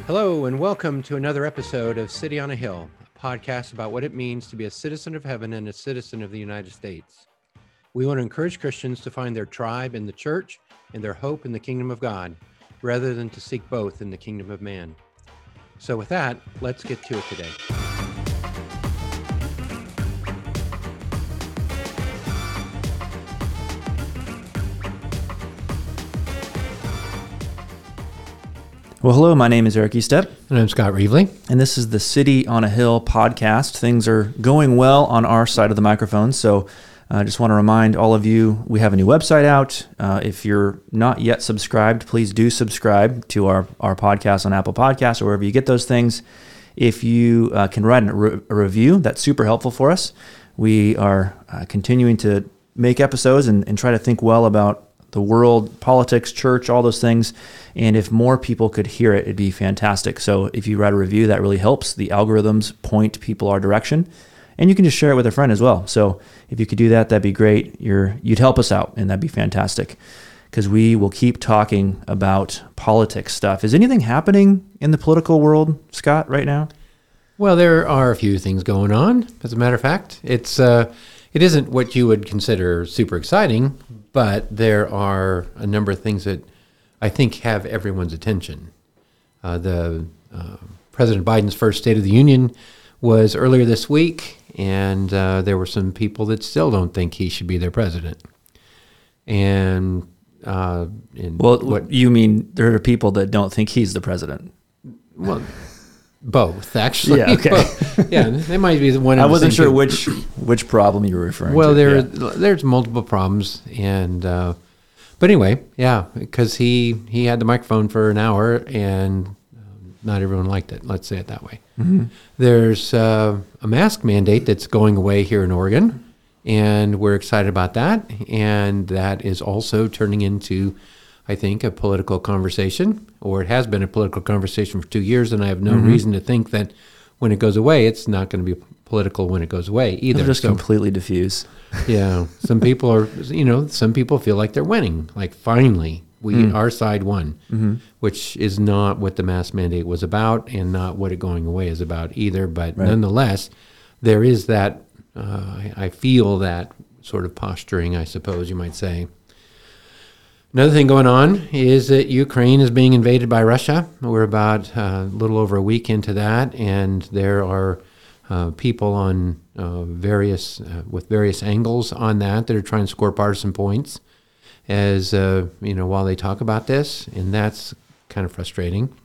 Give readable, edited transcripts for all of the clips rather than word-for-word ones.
Hello, and welcome to another episode of City on a Hill, a podcast about what it means to be a citizen of heaven and a citizen of the United States. We want to encourage Christians to find their tribe in the church and their hope in the kingdom of God, rather than to seek both in the kingdom of man. So with that, let's get to it today. Well, hello, my name is Eric Estep. And I'm Scott Reevely. And this is the City on a Hill podcast. Things are going well on our side of the microphone, so I just want to remind all of you, we have a new website out. If you're not yet subscribed, please do subscribe to our podcast on Apple Podcasts or wherever you get those things. If you can write a review, that's super helpful for us. We are continuing to make episodes and try to think well about the world, politics, church, all those things. And if more people could hear it, it'd be fantastic. So if you write a review, that really helps. The algorithms point people our direction. And you can just share it with a friend as well. So if you could do that, that'd be great. You'd help us out, and that'd be fantastic. Because we will keep talking about politics stuff. Is anything happening in the political world, Scott, right now? Well, there are a few things going on. As a matter of fact, it isn't what you would consider super exciting, but there are a number of things that I think have everyone's attention. President Biden's first State of the Union was earlier this week, and there were some people that still don't think he should be their president. And you mean there are people that don't think he's the president? Well, both actually. Yeah, okay. Yeah, they might be the one. I wasn't sure which problem you were referring to. Well, there's multiple problems, and but anyway, yeah, because he had the microphone for an hour, and not everyone liked it. Let's say it that way. Mm-hmm. There's a mask mandate that's going away here in Oregon, and we're excited about that. And that is also turning into, I think, a political conversation, or it has been a political conversation for 2 years, and I have no reason to think that when it goes away, it's not going to be political when it goes away either. They're just completely diffuse. Yeah. Some people some people feel like they're winning. Like, finally, our side won, which is not what the mask mandate was about and not what it going away is about either. But nonetheless, there is that, I feel that sort of posturing, I suppose you might say. Another thing going on is that Ukraine is being invaded by Russia. We're about a little over a week into that, and there are people on with various angles on that are trying to score partisan points, as while they talk about this, and that's kind of frustrating.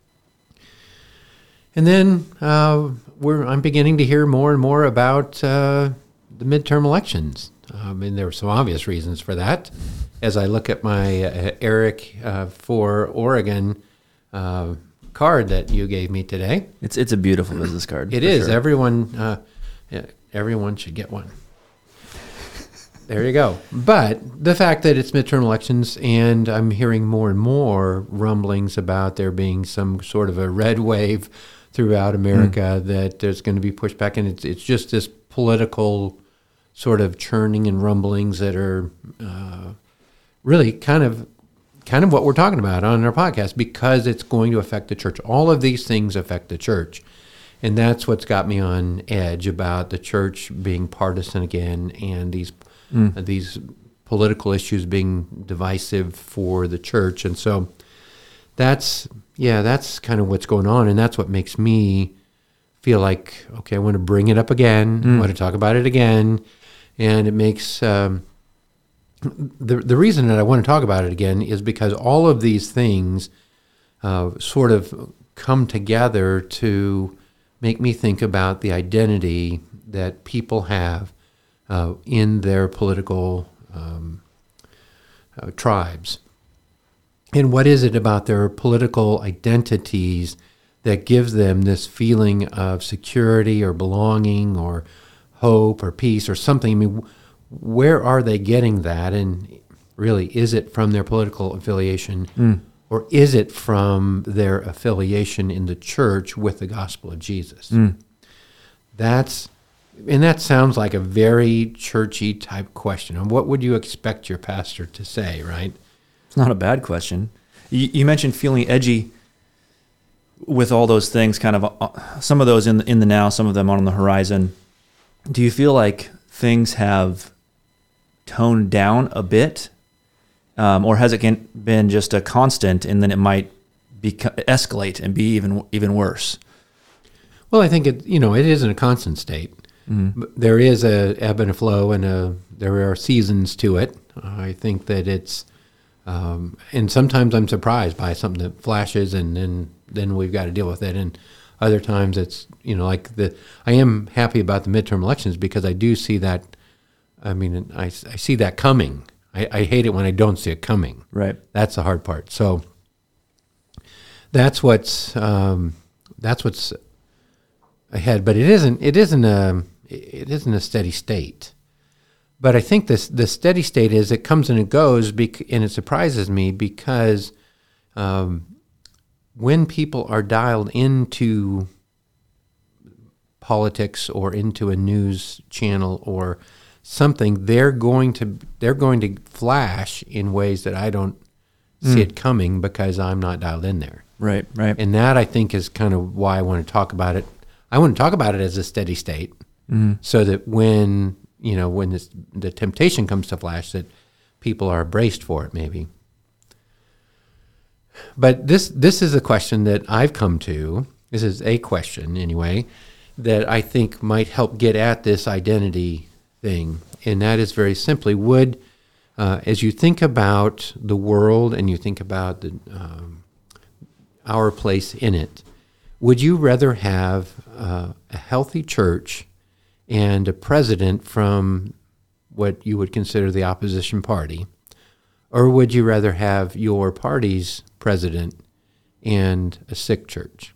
And then I'm beginning to hear more and more about the midterm elections. And there were some obvious reasons for that. As I look at my Eric for Oregon card that you gave me today. It's a beautiful business card. It is. Sure. Everyone should get one. There you go. But the fact that it's midterm elections, and I'm hearing more and more rumblings about there being some sort of a red wave throughout America that there's going to be pushback, and it's just this political sort of churning and rumblings that are really kind of what we're talking about on our podcast, because it's going to affect the church. All of these things affect the church. And that's what's got me on edge about the church being partisan again, and these political issues being divisive for the church. And so that's kind of what's going on. And that's what makes me feel like, okay, I want to bring it up again. I want to talk about it again. And it makes... The reason that I want to talk about it again is because all of these things sort of come together to make me think about the identity that people have in their political tribes. And what is it about their political identities that gives them this feeling of security or belonging or hope or peace or something? I mean, where are they getting that? And really, is it from their political affiliation, or is it from their affiliation in the church with the gospel of Jesus? That sounds like a very churchy type question. And what would you expect your pastor to say, right? It's not a bad question. You mentioned feeling edgy. with all those things kind of, some of those in the now, some of them on the horizon, do you feel like things have toned down a bit? Or has it been just a constant and then it might escalate and be even worse? Well, I think it isn't a constant state. Mm-hmm. There is a ebb and a flow, and there are seasons to it. I think that it's, and sometimes I'm surprised by something that flashes, and then we've got to deal with it. And other times it's, I am happy about the midterm elections because I do see that. I mean, I see that coming. I hate it when I don't see it coming. Right. That's the hard part. So that's what's ahead. But it isn't a steady state. But I think the steady state is it comes and it goes, and it surprises me because when people are dialed into politics or into a news channel or something, they're going to flash in ways that I don't see it coming because I'm not dialed in there. Right. And that, I think, is kind of why I want to talk about it. I want to talk about it as a steady state, so that when the temptation comes to flash, that people are braced for it, maybe. But this is a question that I've come to. This is a question, anyway, that I think might help get at this identity thing, and that is very simply, as you think about the world and you think about our place in it, would you rather have a healthy church and a president from what you would consider the opposition party, or would you rather have your party's president and a sick church?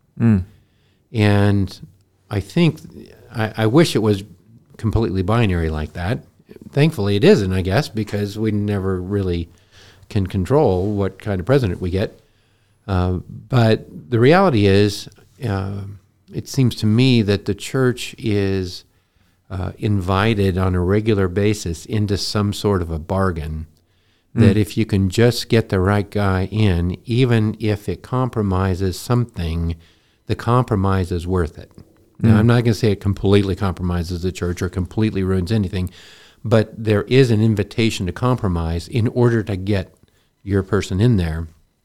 And I think I wish it was completely binary like that. Thankfully it isn't, I guess, because we never really can control what kind of president we get. But the reality is, it seems to me that the church is invited on a regular basis into some sort of a bargain, that if you can just get the right guy in, even if it compromises something, the compromise is worth it. Now, I'm not going to say it completely compromises the church or completely ruins anything, but there is an invitation to compromise in order to get your person in there.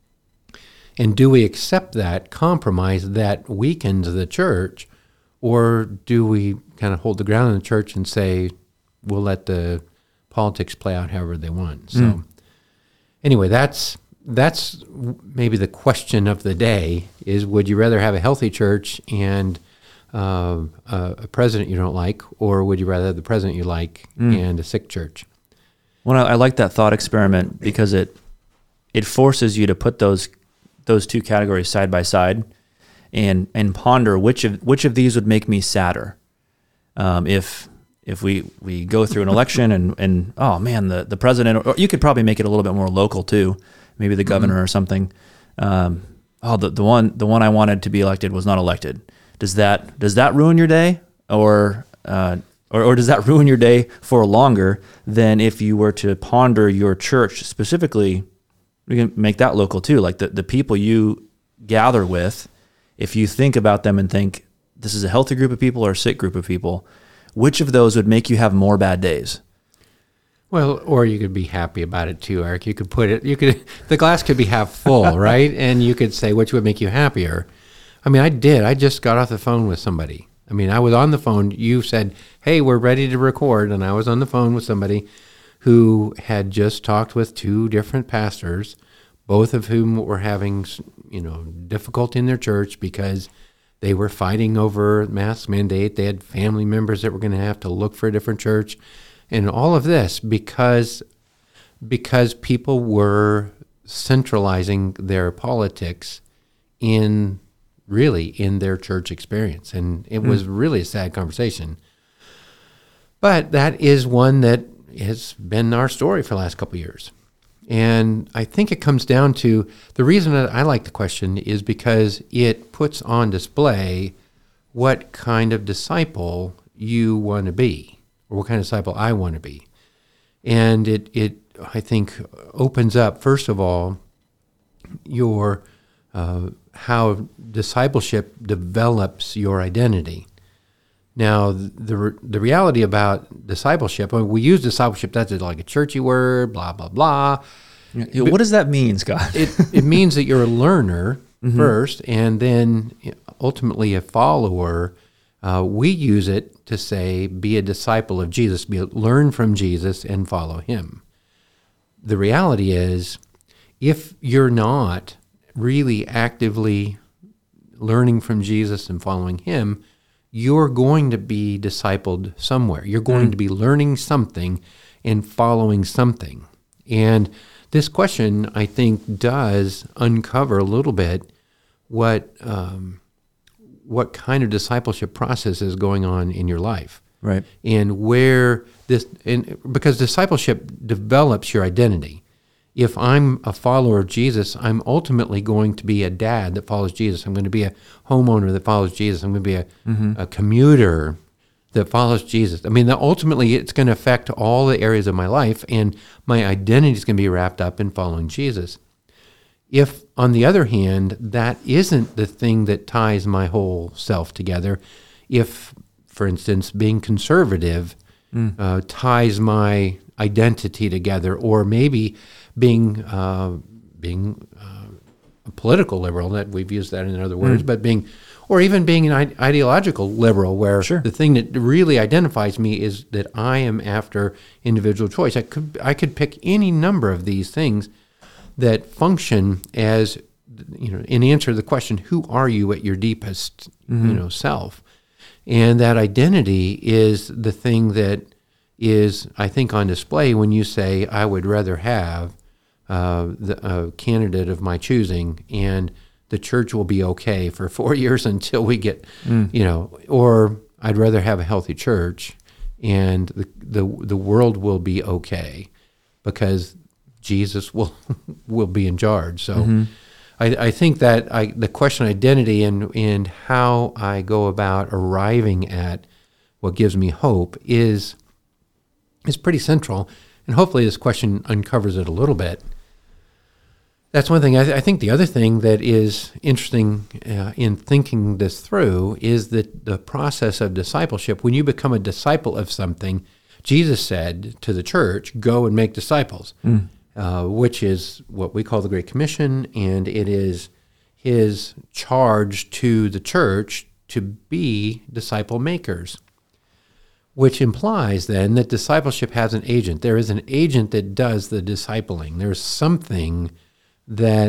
And do we accept that compromise that weakens the church, or do we kind of hold the ground in the church and say, we'll let the politics play out however they want? So anyway, that's maybe the question of the day is, would you rather have a healthy church and a president you don't like, or would you rather have the president you like and a sick church? Well, I like that thought experiment because it forces you to put those two categories side by side and ponder which of these would make me sadder. If we go through an election and oh man, the president, or you could probably make it a little bit more local too, maybe the governor or something. The one I wanted to be elected was not elected. Does that ruin your day, or does that ruin your day for longer than if you were to ponder your church specifically? We can make that local too, like the people you gather with. If you think about them and think this is a healthy group of people or a sick group of people, which of those would make you have more bad days? Well, or you could be happy about it too, Eric. The glass could be half full, right? And you could say which would make you happier. I mean, I just got off the phone with somebody. I mean, I was on the phone. You said, hey, we're ready to record. And I was on the phone with somebody who had just talked with two different pastors, both of whom were having, difficulty in their church because they were fighting over mask mandate. They had family members that were going to have to look for a different church. And all of this because people were centralizing their politics in their church experience. And it was really a sad conversation. But that is one that has been our story for the last couple of years. And I think it comes down to, the reason that I like the question is because it puts on display what kind of disciple you want to be, or what kind of disciple I want to be. And it I think, opens up, first of all, your how discipleship develops your identity. Now, the reality about discipleship, we use discipleship, that's like a churchy word, blah, blah, blah. What does that mean, Scott? It means that you're a learner first, and then ultimately a follower. We use it to say, be a disciple of Jesus, learn from Jesus and follow him. The reality is, if you're not really actively learning from Jesus and following him, you're going to be discipled somewhere. You're going to be learning something and following something. And this question, I think, does uncover a little bit what kind of discipleship process is going on in your life. Right. And because discipleship develops your identity. If I'm a follower of Jesus, I'm ultimately going to be a dad that follows Jesus. I'm going to be a homeowner that follows Jesus. I'm going to be a commuter that follows Jesus. I mean, ultimately, it's going to affect all the areas of my life, and my identity is going to be wrapped up in following Jesus. If, on the other hand, that isn't the thing that ties my whole self together, if, for instance, being conservative ties my identity together, or maybe being a political liberal, that we've used that in other words, but being an ideological liberal, where the thing that really identifies me is that I am after individual choice. I could pick any number of these things that function as, in answer to the question, who are you at your deepest, self? And that identity is the thing that is, I think, on display when you say, I would rather have a candidate of my choosing, and the church will be okay for 4 years until we get, or I'd rather have a healthy church, and the world will be okay because Jesus will be in charge. So I think that the question of identity and how I go about arriving at what gives me hope is pretty central, and hopefully this question uncovers it a little bit. That's one thing. I think the other thing that is interesting in thinking this through is that the process of discipleship. When you become a disciple of something, Jesus said to the church, go and make disciples, which is what we call the Great Commission, and it is his charge to the church to be disciple makers, which implies then that discipleship has an agent. There is an agent that does the discipling. There's something that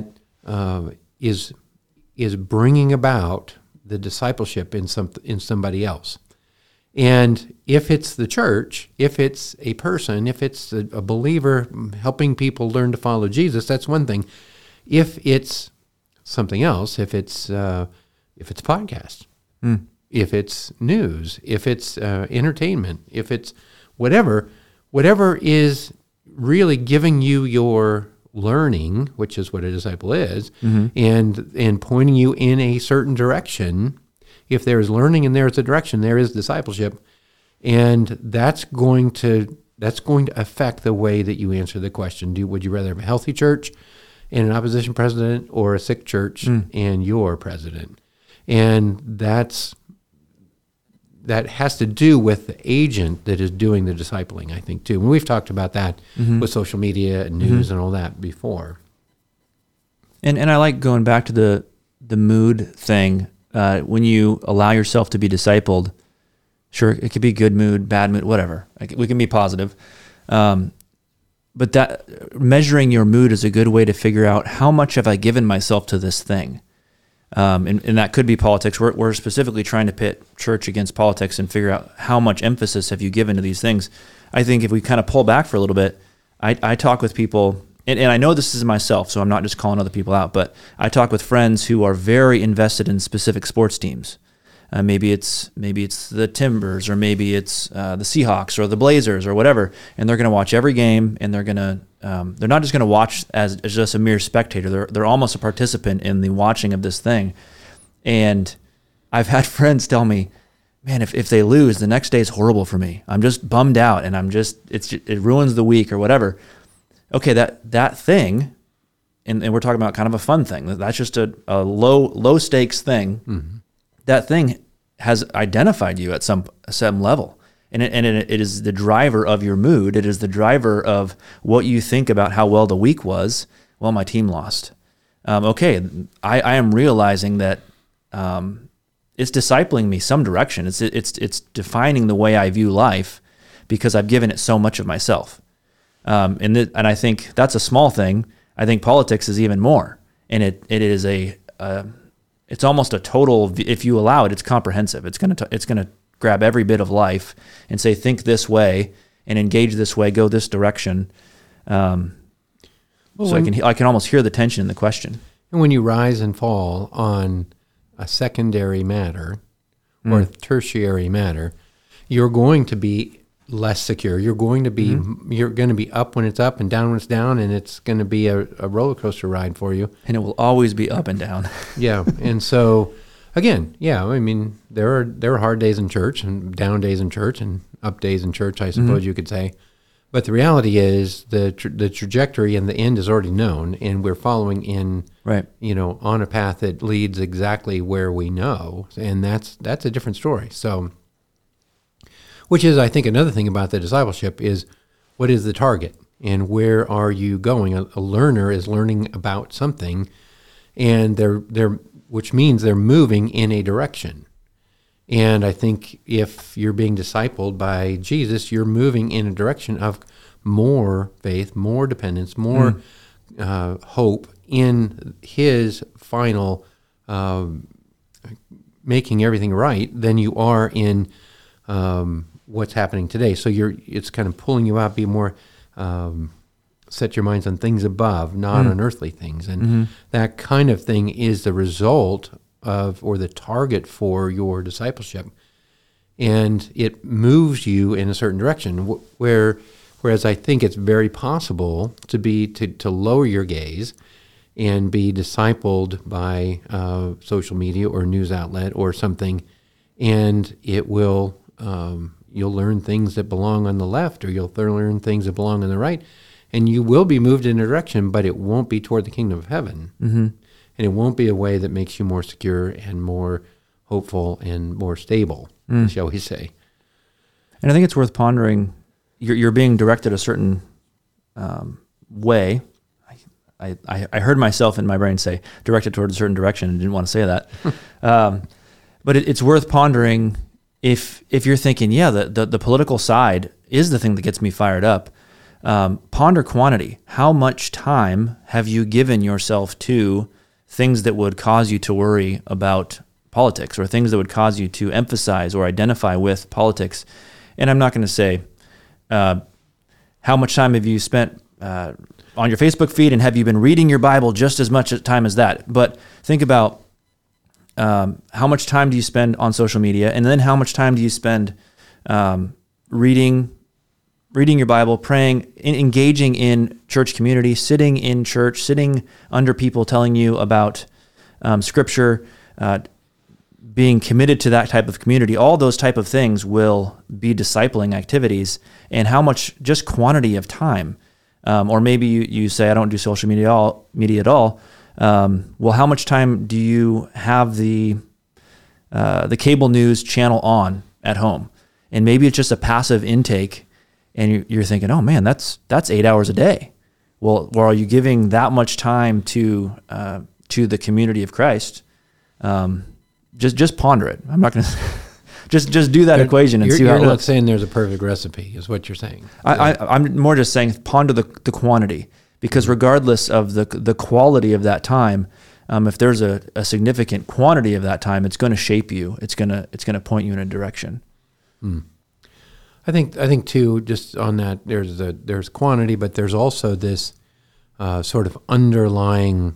is bringing about the discipleship in somebody else. And if it's the church, if it's a person, if it's a believer helping people learn to follow Jesus, that's one thing. If it's something else, if it's a podcast, if it's news, if it's entertainment, if it's whatever is really giving you your learning, which is what a disciple is, and pointing you in a certain direction. If there is learning and there is a direction, there is discipleship, and that's going to affect the way that you answer the question. Would you rather have a healthy church and an opposition president, or a sick church and your president? And that has to do with the agent that is doing the discipling, I think, too. And we've talked about that with social media and news and all that before. And I like going back to the mood thing. When you allow yourself to be discipled, sure, it could be good mood, bad mood, whatever. We can be positive. But that measuring your mood is a good way to figure out how much have I given myself to this thing. And that could be politics. We're specifically trying to pit church against politics and figure out how much emphasis have you given to these things. I think if we kind of pull back for a little bit, I talk with people, and I know this is myself, so I'm not just calling other people out, but I talk with friends who are very invested in specific sports teams. Maybe it's the Timbers, or maybe it's the Seahawks or the Blazers or whatever, and they're going to watch every game, and they're not just going to watch as just a mere spectator. They're almost a participant in the watching of this thing. And I've had friends tell me, man, if they lose, the next day is horrible for me. I'm just bummed out, and it ruins the week or whatever. Okay, that thing and we're talking about kind of a fun thing. That's just a low stakes thing. Mm-hmm. That thing has identified you at some level. And it is the driver of your mood. It is the driver of what you think about how well the week was. Well, my team lost. Okay, I am realizing that it's discipling me some direction. It's defining the way I view life because I've given it so much of myself. And I think that's a small thing. I think politics is even more, and it is it's almost a total. If you allow it, it's comprehensive. It's gonna grab every bit of life and say, think this way and engage this way, go this direction. I can almost hear the tension in the question. And when you rise and fall on a secondary matter or a tertiary matter, you're going to be less secure. You're going to be up when it's up and down when it's down, and it's going to be a roller coaster ride for you. And it will always be up and down. Yeah, and so again, I mean, there are hard days in church and down days in church and up days in church, I suppose you could say. But the reality is the trajectory and the end is already known, and we're following in, on a path that leads exactly where we know, and that's a different story. So, which is, I think, another thing about the discipleship is, what is the target and where are you going? A learner is learning about something, and which means they're moving in a direction. And I think if you're being discipled by Jesus, you're moving in a direction of more faith, more dependence, more hope in his final making everything right than you are in what's happening today. So it's kind of pulling you out, be more, set your minds on things above, not on earthly things. And that kind of thing is the result of, or the target for your discipleship. And it moves you in a certain direction, whereas I think it's very possible to lower your gaze and be discipled by social media or news outlet or something, and it will, you'll learn things that belong on the left, or you'll learn things that belong on the right, and you will be moved in a direction, but it won't be toward the kingdom of heaven. And it won't be a way that makes you more secure and more hopeful and more stable, shall we say. And I think it's worth pondering. You're being directed a certain way. I heard myself in my brain say, directed toward a certain direction, and didn't want to say that. But it's worth pondering if you're thinking, the political side is the thing that gets me fired up. Ponder quantity. How much time have you given yourself to things that would cause you to worry about politics, or things that would cause you to emphasize or identify with politics? And I'm not going to say, how much time have you spent on your Facebook feed, and have you been reading your Bible just as much time as that? But think about how much time do you spend on social media, and then how much time do you spend reading your Bible, praying, engaging in church community, sitting in church, sitting under people telling you about Scripture, being committed to that type of community. All those type of things will be discipling activities. And how much, just quantity of time, or maybe you say, I don't do social media at all. Well, how much time do you have the cable news channel on at home? And maybe it's just a passive intake, and you're thinking, oh man, that's 8 hours a day. Well, are you giving that much time to the community of Christ? Just ponder it. I'm not going to just do that equation and see how it looks. You're not saying there's a perfect recipe, is what you're saying. I'm more just saying ponder the quantity, because regardless of the quality of that time, if there's a significant quantity of that time, it's going to shape you. It's going to point you in a direction. I think too, just on that, there's quantity, but there's also this sort of underlying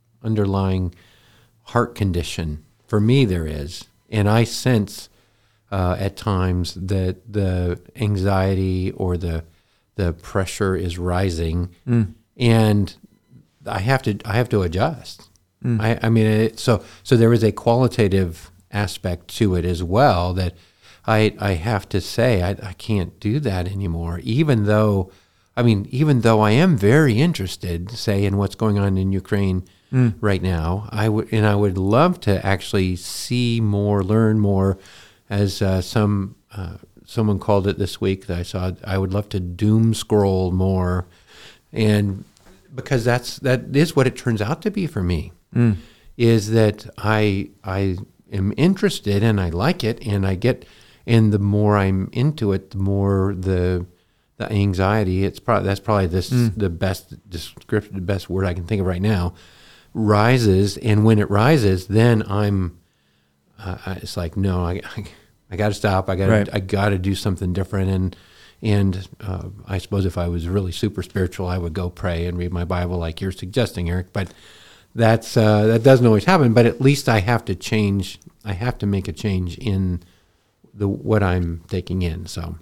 heart condition. For me, there is, and I sense at times that the anxiety or the pressure is rising, and I have to adjust. I mean, so there is a qualitative aspect to it as well, that I have to say I can't do that anymore, even though I mean, even though I am very interested, say, in what's going on in Ukraine right now, I would love to actually see more, learn more, as someone called it this week that I saw. I would love to doom scroll more, and because that is what it turns out to be for me, is that I am interested and I like it, and the more I'm into it, the more the anxiety. That's probably the best description, the best word I can think of right now, rises. And when it rises, then it's like, no, I got to stop. I got to do something different. And I suppose if I was really super spiritual, I would go pray and read my Bible like you're suggesting, Eric. But that doesn't always happen. But at least I have to change. I have to make a change in what I'm taking in. So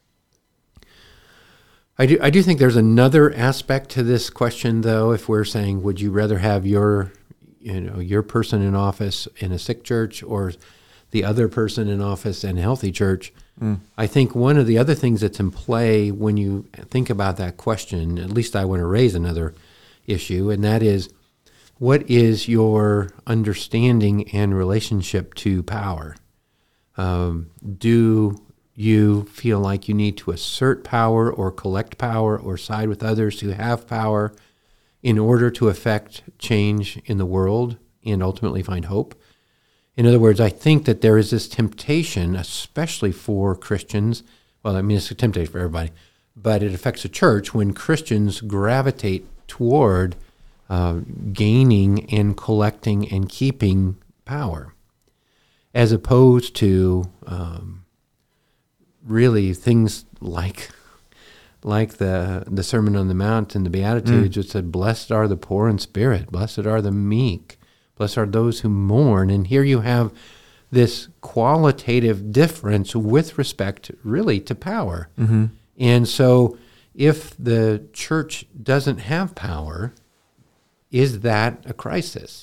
I do think there's another aspect to this question, though. If we're saying, would you rather have your person in office in a sick church or the other person in office in a healthy church? I think one of the other things that's in play when you think about that question, at least I want to raise another issue, and that is, what is your understanding and relationship to power? Do you feel like you need to assert power or collect power or side with others who have power in order to affect change in the world and ultimately find hope? In other words, I think that there is this temptation, especially for Christians. Well, I mean, it's a temptation for everybody, but it affects the church when Christians gravitate toward gaining and collecting and keeping power, as opposed to really things like the Sermon on the Mount and the Beatitudes, which said, "Blessed are the poor in spirit, blessed are the meek, blessed are those who mourn." And here you have this qualitative difference with respect, really, to power. And so, if the church doesn't have power, is that a crisis?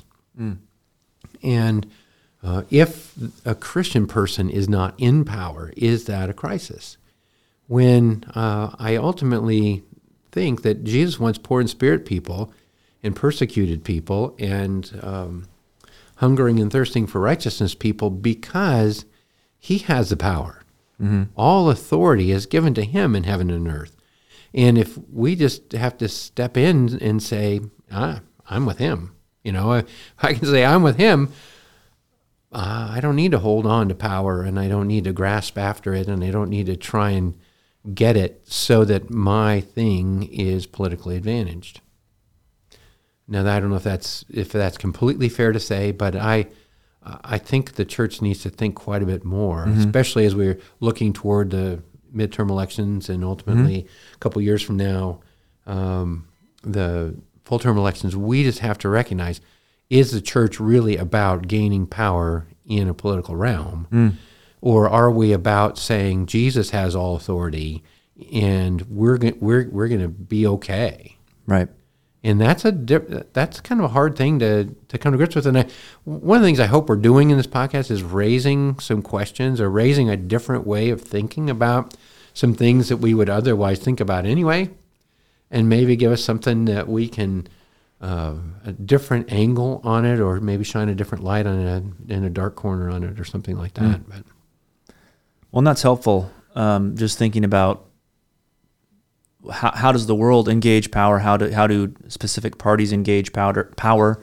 And if a Christian person is not in power, is that a crisis? When I ultimately think that Jesus wants poor in spirit people and persecuted people and hungering and thirsting for righteousness people, because he has the power. All authority is given to him in heaven and earth. And if we just have to step in and say, I'm with him, if I can say I'm with him, I don't need to hold on to power, and I don't need to grasp after it, and I don't need to try and get it so that my thing is politically advantaged. Now, I don't know if that's completely fair to say, but I think the church needs to think quite a bit more, especially as we're looking toward the midterm elections and ultimately a couple years from now, the full-term elections. We just have to recognize, is the church really about gaining power in a political realm? Or are we about saying Jesus has all authority and we're going to be okay? Right. And that's kind of a hard thing to come to grips with. And one of the things I hope we're doing in this podcast is raising some questions or raising a different way of thinking about some things that we would otherwise think about anyway, and maybe give us something that we can, a different angle on it, or maybe shine a different light on it in a dark corner on it or something like that. But well, and that's helpful. Just thinking about how does the world engage power? How do specific parties engage power?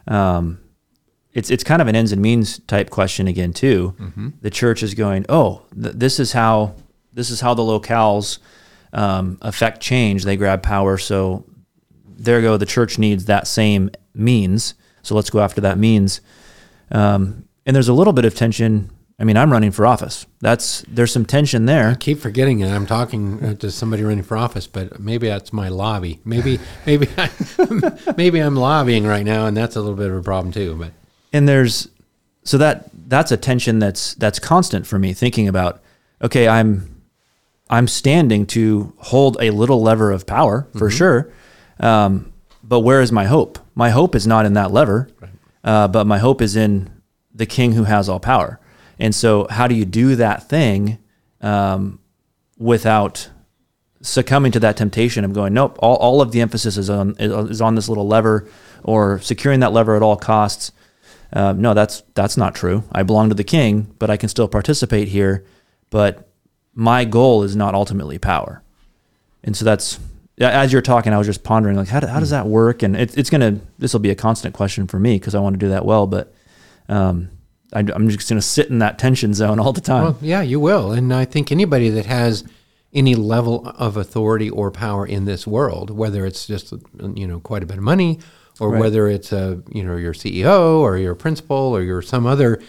It's kind of an ends and means type question again too. The church is going, this is how the locales affect change. They grab power, so there you go. The church needs that same means, so let's go after that means. And there's a little bit of tension. I mean, I'm running for office. There's some tension there. I keep forgetting it. I'm talking to somebody running for office, but maybe that's my lobby. Maybe I'm lobbying right now, and that's a little bit of a problem too. But that's a tension that's constant for me. Thinking about, okay, I'm standing to hold a little lever of power for sure, but where is my hope? My hope is not in that lever, but my hope is in the King who has all power. And so how do you do that thing without succumbing to that temptation of going, nope, all of the emphasis is on this little lever or securing that lever at all costs. No, that's not true. I belong to the king, but I can still participate here. But my goal is not ultimately power. And so that's, as you're talking, I was just pondering, like, how does that work? And this will be a constant question for me because I want to do that well. But I'm just going to sit in that tension zone all the time. Well, yeah, you will. And I think anybody that has any level of authority or power in this world, whether it's just, quite a bit of money, or Right. whether it's your CEO or your principal or you're some other,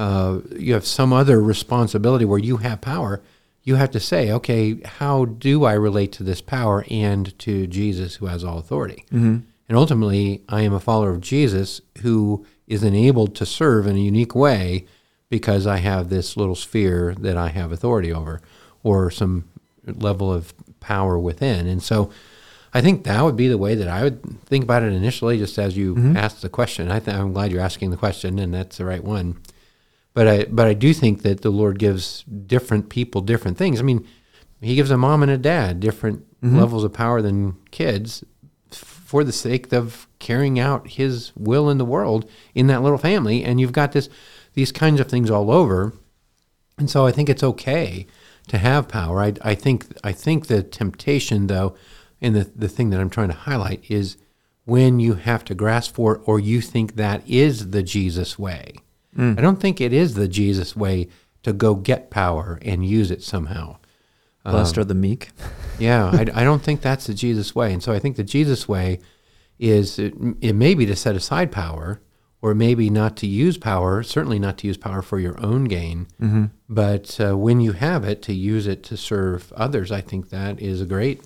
you have some other responsibility where you have power, you have to say, okay, how do I relate to this power and to Jesus who has all authority? Mm-hmm. And ultimately, I am a follower of Jesus who is enabled to serve in a unique way because I have this little sphere that I have authority over or some level of power within. And so I think that would be the way that I would think about it initially, just as you asked the question. I'm glad you're asking the question, and that's the right one. But I do think that the Lord gives different people different things. I mean, he gives a mom and a dad different levels of power than kids for the sake of carrying out his will in the world in that little family. And you've got these kinds of things all over. And so I think it's okay to have power. I think the temptation, though, and the thing that I'm trying to highlight is when you have to grasp for it or you think that is the Jesus way. I don't think it is the Jesus way to go get power and use it somehow. Blessed are the meek. Yeah, I don't think that's the Jesus way. And so I think the Jesus way is it may be to set aside power or maybe not to use power, certainly not to use power for your own gain, but when you have it, to use it to serve others. I think that is a great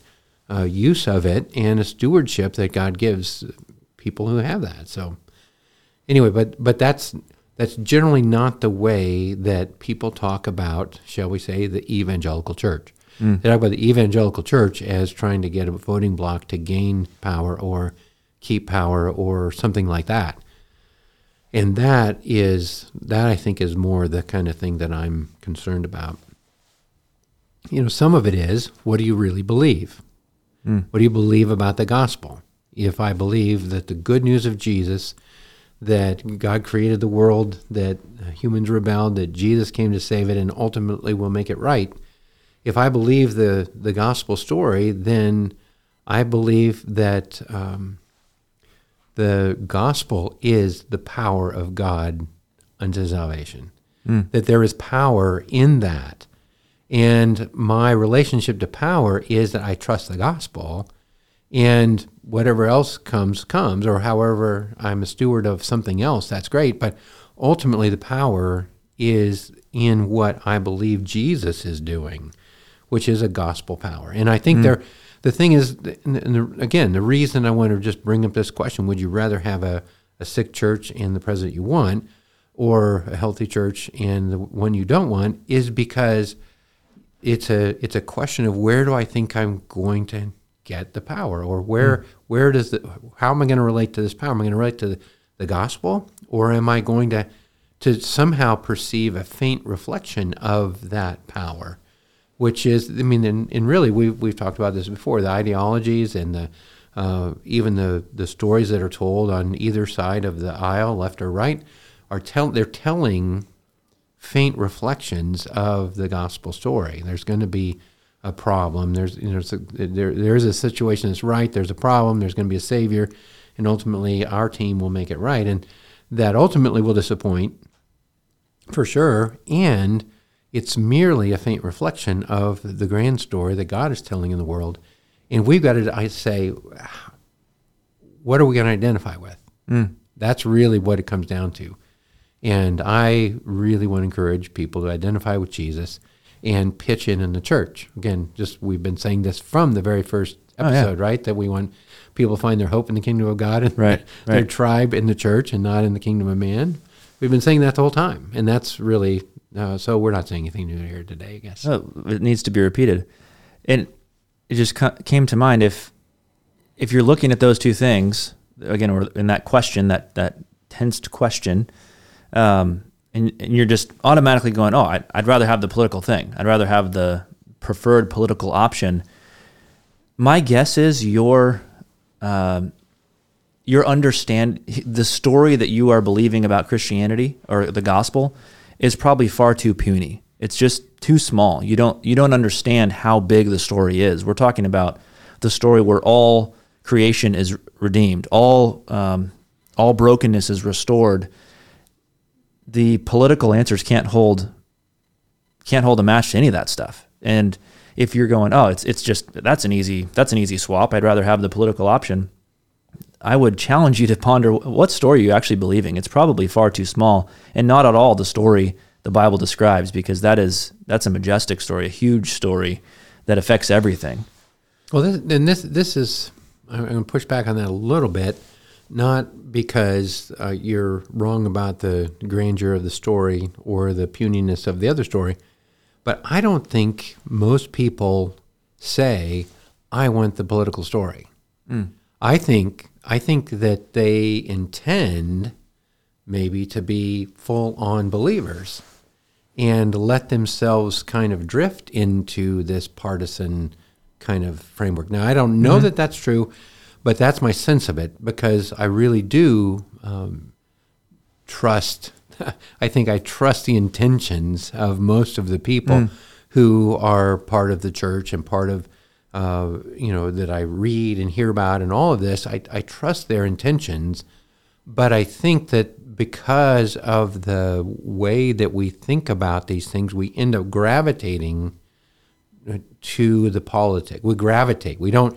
use of it and a stewardship that God gives people who have that. So anyway, but that's generally not the way that people talk about, shall we say, the evangelical church. They talk about the evangelical church as trying to get a voting block to gain power or keep power or something like that. And that I think is more the kind of thing that I'm concerned about. Some of it is, what do you really believe? What do you believe about the gospel? If I believe that the good news of Jesus, that God created the world, that humans rebelled, that Jesus came to save it and ultimately will make it right, if I believe the gospel story, then I believe that the gospel is the power of God unto salvation, that there is power in that. And my relationship to power is that I trust the gospel, and whatever else comes, or however I'm a steward of something else, that's great. But ultimately the power is in what I believe Jesus is doing, which is a gospel power. And I think the thing is, again, the reason I want to just bring up this question, would you rather have a sick church and the president you want, or a healthy church and the one you don't want, is because it's a question of where do I think I'm going to get the power, or how am I going to relate to this power? Am I going to relate to the gospel, or am I going to somehow perceive a faint reflection of that power? Which is, and really, we've talked about this before. The ideologies and even the stories that are told on either side of the aisle, left or right, they're telling faint reflections of the gospel story. There's going to be a problem. There's a situation that's right. There's a problem. There's going to be a savior, and ultimately our team will make it right, and that ultimately will disappoint for sure. And it's merely a faint reflection of the grand story that God is telling in the world. And we've got to, I say, what are we going to identify with? That's really what it comes down to. And I really want to encourage people to identify with Jesus and pitch in the church. Again, we've been saying this from the very first episode, right? That we want people to find their hope in the kingdom of God and their tribe in the church and not in the kingdom of man. We've been saying that the whole time. And that's really... so we're not saying anything new here today, I guess. Oh, it needs to be repeated. And it just came to mind, if you're looking at those two things, again, or in that question, that tensed question, and you're just automatically going, oh, I'd rather have the political thing. I'd rather have the preferred political option. My guess is your the story that you are believing about Christianity or the gospel is probably far too puny. It's just too small. You don't understand how big the story is. We're talking about the story where all creation is redeemed, all brokenness is restored. The political answers can't hold a match to any of that stuff. And if you're going, oh, it's just that's an easy swap. I'd rather have the political option. I would challenge you to ponder what story you're actually believing. It's probably far too small and not at all the story the Bible describes, because that's a majestic story, a huge story that affects everything. Well, this is, I'm going to push back on that a little bit, not because you're wrong about the grandeur of the story or the puniness of the other story, but I don't think most people say, I want the political story. I think that they intend maybe to be full-on believers and let themselves kind of drift into this partisan kind of framework. Now, I don't know that that's true, but that's my sense of it, because I really do trust. I think I trust the intentions of most of the people who are part of the church and part of, that I read and hear about and all of this. I trust their intentions, but I think that because of the way that we think about these things, we end up gravitating to the politics. We gravitate. We don't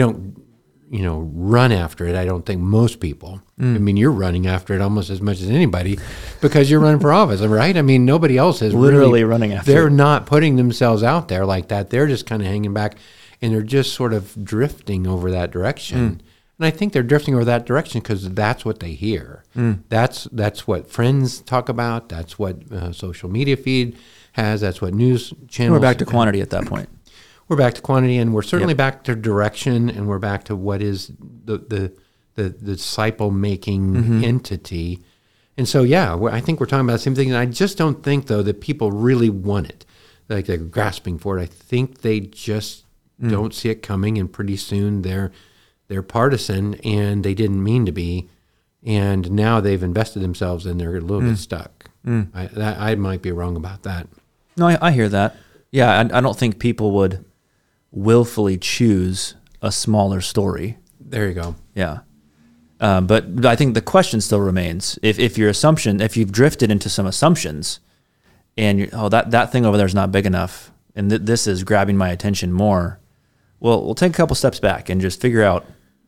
run after it. I don't think most people. I mean, you're running after it almost as much as anybody because you're running for office, right? I mean, nobody else is literally running after it. They're not putting themselves out there like that. They're just kind of hanging back, and they're just sort of drifting over that direction. And I think they're drifting over that direction because that's what they hear. That's what friends talk about. That's what social media feed has. That's what news channels. We're back to quantity at that point. We're back to quantity, and we're certainly back to direction, and we're back to what is the disciple-making entity. And so, I think we're talking about the same thing. And I just don't think, though, that people really want it. Like they're grasping for it. I think they just don't see it coming, and pretty soon they're partisan, and they didn't mean to be, and now they've invested themselves, and they're a little bit stuck. I might be wrong about that. No, I hear that. Yeah, I don't think people would willfully choose a smaller story. There you go. Yeah. But I think the question still remains. If you've drifted into some assumptions, and that thing over there is not big enough, and this is grabbing my attention more, well, we'll take a couple steps back and just figure out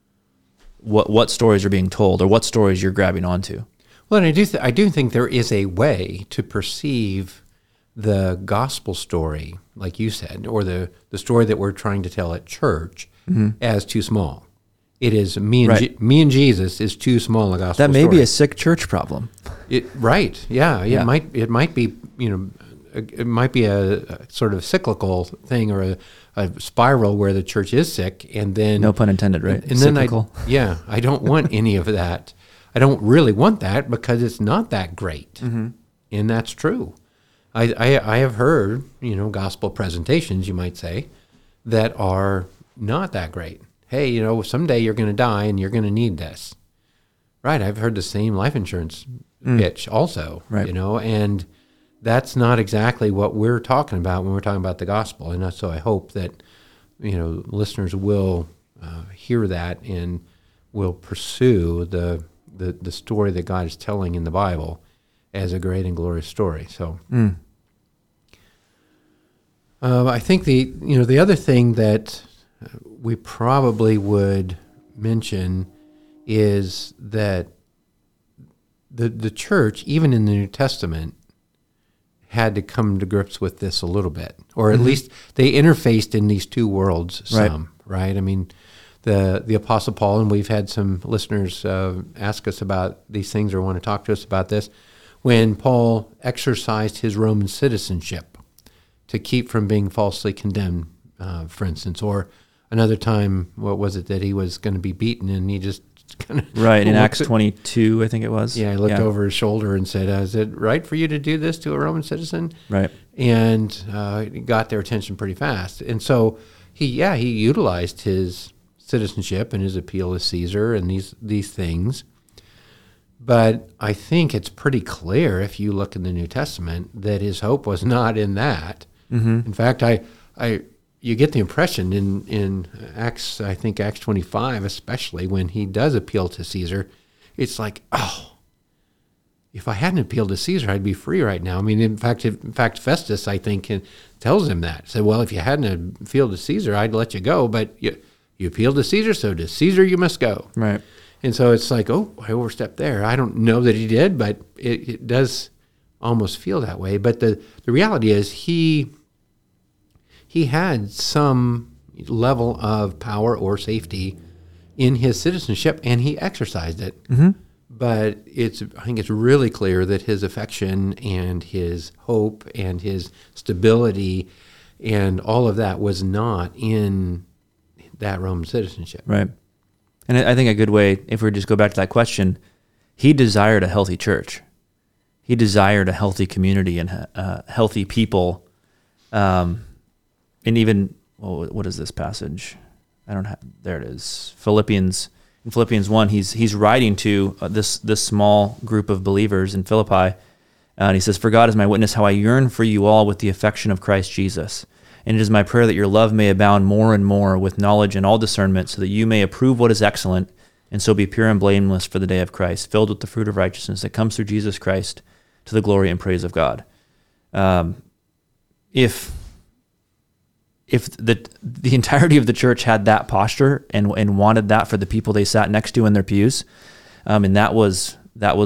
what stories are being told or what stories you're grabbing onto. Well, and I do think there is a way to perceive the gospel story, like you said, or the story that we're trying to tell at church as too small. It is me and Jesus is too small a gospel story. That may be a sick church problem. Right. Yeah. It might be, it might be a sort of cyclical thing or a spiral where the church is sick, and then no pun intended, right? And cyclical. I don't want any of that. I don't really want that because it's not that great, and that's true. I have heard gospel presentations, you might say, that are not that great. Hey, someday you're going to die and you're going to need this, right? I've heard the same life insurance pitch also, right? And that's not exactly what we're talking about when we're talking about the gospel. And so I hope that, listeners will hear that and will pursue the story that God is telling in the Bible as a great and glorious story. So I think the other thing that we probably would mention is that the church, even in the New Testament, had to come to grips with this a little bit, or at least they interfaced in these two worlds some, right? I mean, the Apostle Paul, and we've had some listeners ask us about these things or want to talk to us about this, when Paul exercised his Roman citizenship to keep from being falsely condemned, for instance, or another time, what was it, that he was going to be beaten and he just kind of... Right, in Acts 22, I think it was. Yeah, he looked over his shoulder and said, is it right for you to do this to a Roman citizen? Right. And it got their attention pretty fast. And so he utilized his citizenship and his appeal to Caesar and these things. But I think it's pretty clear if you look in the New Testament that his hope was not in that. In fact, you get the impression in Acts, I think Acts 25, especially when he does appeal to Caesar, it's like, oh, if I hadn't appealed to Caesar, I'd be free right now. I mean, in fact, Festus, I think, tells him that. Said, well, if you hadn't appealed to Caesar, I'd let you go, but you appealed to Caesar, so to Caesar you must go. Right. And so it's like, oh, I overstepped there. I don't know that he did, but it does almost feel that way. But the reality is he had some level of power or safety in his citizenship, and he exercised it. But I think it's really clear that his affection and his hope and his stability and all of that was not in that Roman citizenship. Right. And I think a good way, if we just go back to that question, he desired a healthy church. He desired a healthy community and healthy people. And even, what is this passage? There it is. In Philippians 1, he's writing to this small group of believers in Philippi, and he says, "For God is my witness how I yearn for you all with the affection of Christ Jesus. And it is my prayer that your love may abound more and more with knowledge and all discernment, so that you may approve what is excellent, and so be pure and blameless for the day of Christ, filled with the fruit of righteousness that comes through Jesus Christ, to the glory and praise of God." If the entirety of the church had that posture and wanted that for the people they sat next to in their pews, and that was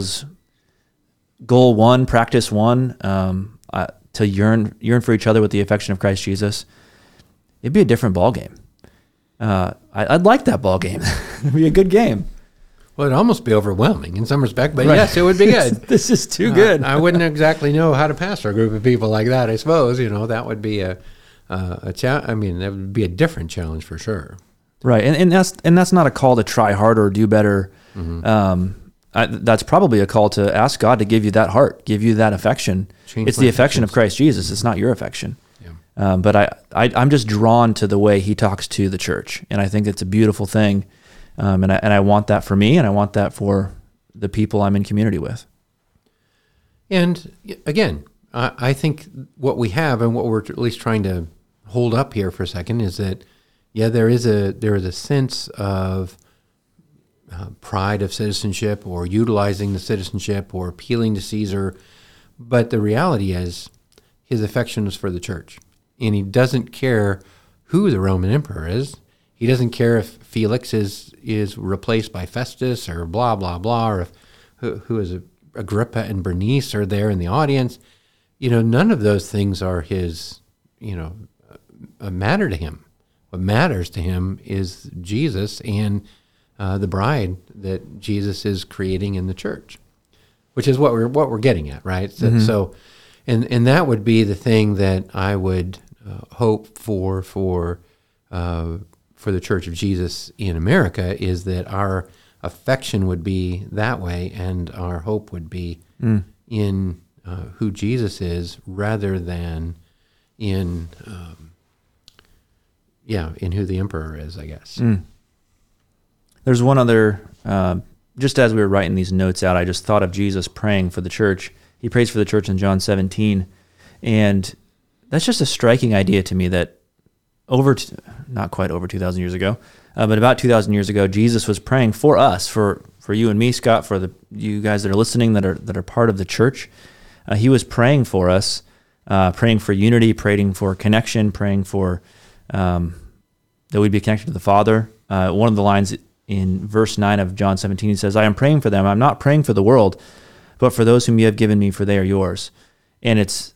goal one, practice one, to yearn for each other with the affection of Christ Jesus, it'd be a different ball game. I'd like that ball game. It'd be a good game. Well, it'd almost be overwhelming in some respect, but Right. yes, it would be good. This is too good. I wouldn't exactly know how to pastor a group of people like that. I suppose that would be that would be a different challenge for sure. Right, and that's not a call to try harder or do better. That's probably a call to ask God to give you that heart, give you that affection. It's the affection of Christ Jesus. It's not your affection. Yeah. But I'm just drawn to the way he talks to the church, and I think it's a beautiful thing. And I want that for me, and I want that for the people I'm in community with. And again, I think what we have and what we're at least trying to hold up here for a second is that, there is a sense of pride of citizenship or utilizing the citizenship or appealing to Caesar, but the reality is his affection is for the church, and he doesn't care who the Roman emperor is. He doesn't care if Felix is replaced by Festus or blah blah blah, or if who is Agrippa and Bernice are there in the audience. None of those things are his matter to him. What matters to him is Jesus and the bride that Jesus is creating in the church, which is what we're getting at, right? So, and that would be the thing that I would hope for the Church of Jesus in America, is that our affection would be that way, and our hope would be in who Jesus is, rather than in who the emperor is, I guess. There's one other, just as we were writing these notes out, I just thought of Jesus praying for the church. He prays for the church in John 17, and that's just a striking idea to me that not quite over 2,000 years ago, but about 2,000 years ago, Jesus was praying for us, for you and me, Scott, for you guys that are listening that are part of the church. He was praying for us, praying for unity, praying for connection, praying for that we'd be connected to the Father. One of the lines in verse 9 of John 17, he says, "I am praying for them. I'm not praying for the world, but for those whom you have given me, for they are yours." And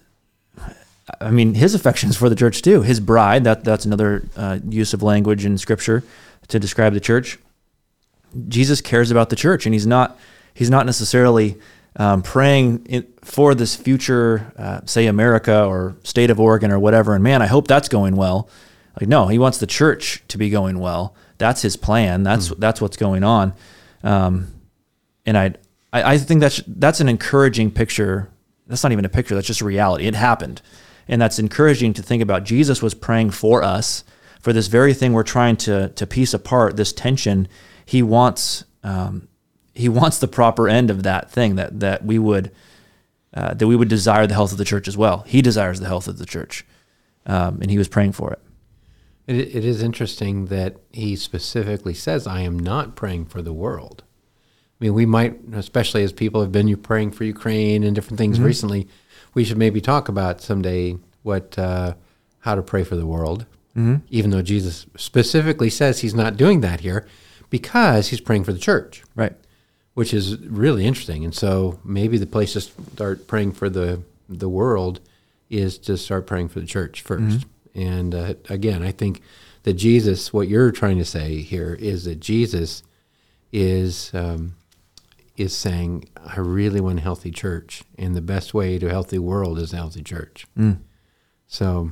his affection is for the church too. His bride, that's another use of language in Scripture to describe the church. Jesus cares about the church, and he's not necessarily praying for this future, say America or state of Oregon or whatever. And man, I hope that's going well. Like, no, he wants the church to be going well. That's his plan. That's what's going on. And I think that's an encouraging picture. That's not even a picture. That's just a reality. It happened. And that's encouraging to think about. Jesus was praying for us, for this very thing we're trying to piece apart, this tension. He wants the proper end of that thing, that we would desire the health of the church as well. He desires the health of the church, and he was praying for it. It is interesting that he specifically says, I am not praying for the world. I mean, we might, especially as people have been praying for Ukraine and different things recently, we should maybe talk about someday how to pray for the world, even though Jesus specifically says he's not doing that here because he's praying for the church. Right. Which is really interesting. And so maybe the place to start praying for the world is to start praying for the church first. And again, I think that Jesus, what you're trying to say here is that Jesus is saying, I really want a healthy church, and the best way to a healthy world is a healthy church. So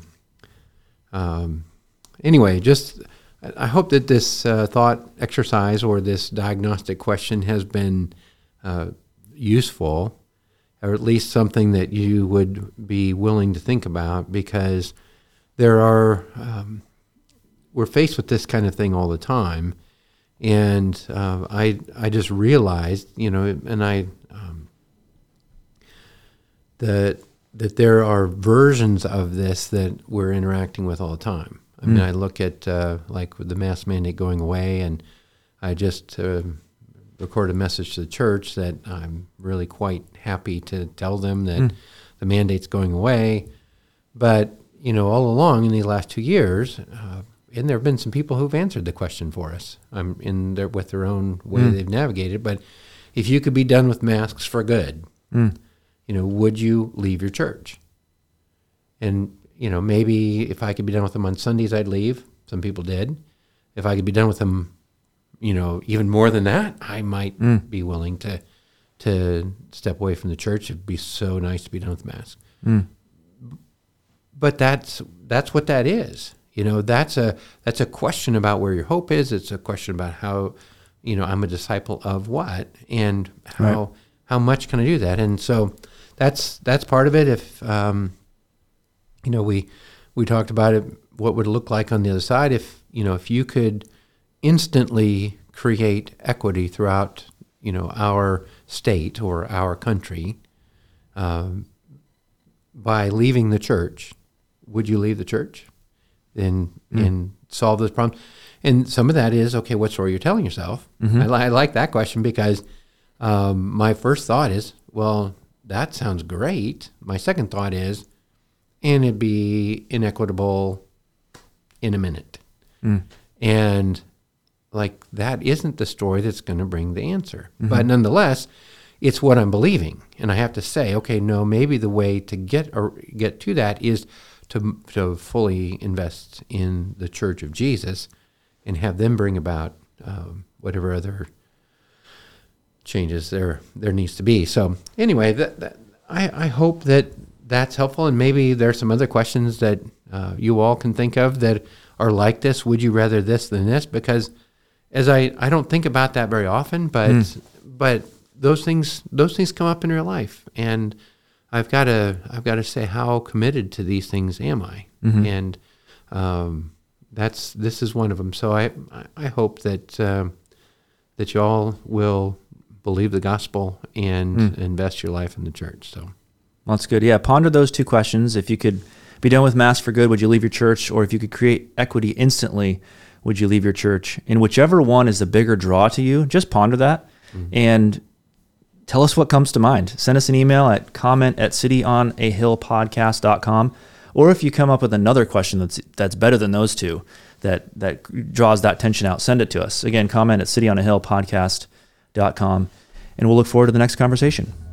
anyway, just I hope that this thought exercise or this diagnostic question has been useful, or at least something that you would be willing to think about, because we're faced with this kind of thing all the time. And I just realized, that there are versions of this that we're interacting with all the time. I mean, I look at like with the mask mandate going away, and I just recorded a message to the church that I'm really quite happy to tell them that the mandate's going away. But all along in these last 2 years, and there have been some people who've answered the question for us with their own way they've navigated. But if you could be done with masks for good, would you leave your church? And, maybe if I could be done with them on Sundays, I'd leave. Some people did. If I could be done with them, even more than that, I might be willing to step away from the church. It'd be so nice to be done with masks. But that's what that is. That's a question about where your hope is. It's a question about how, I'm a disciple of what, and how much can I do that? And so that's part of it. If we talked about it, what would it look like on the other side if you could instantly create equity throughout our state or our country by leaving the church. Would you leave the church and solve this problem? And some of that is, okay, what story you're telling yourself. I like that question because my first thought is, well, that sounds great. My second thought is, and it'd be inequitable in a minute. And like, that isn't the story that's going to bring the answer. But nonetheless, it's what I'm believing. And I have to say, okay, no, maybe the way to get to that is to fully invest in the Church of Jesus and have them bring about whatever other changes there needs to be. So anyway, I hope that that's helpful, and maybe there's some other questions that you all can think of that are like this. Would you rather this than this? Because as I don't think about that very often, but those things come up in real life, and I've got to say, how committed to these things am I? And this is one of them. So I hope that you all will believe the gospel and invest your life in the church. So, well, that's good. Yeah, ponder those two questions. If you could be done with masks for good, would you leave your church? Or if you could create equity instantly, would you leave your church? And whichever one is the bigger draw to you, just ponder that and tell us what comes to mind. Send us an email at comment@cityonahillpodcast.com. Or if you come up with another question that's better than those two, that draws that tension out, send it to us. Again, comment at cityonahillpodcast.com, and we'll look forward to the next conversation.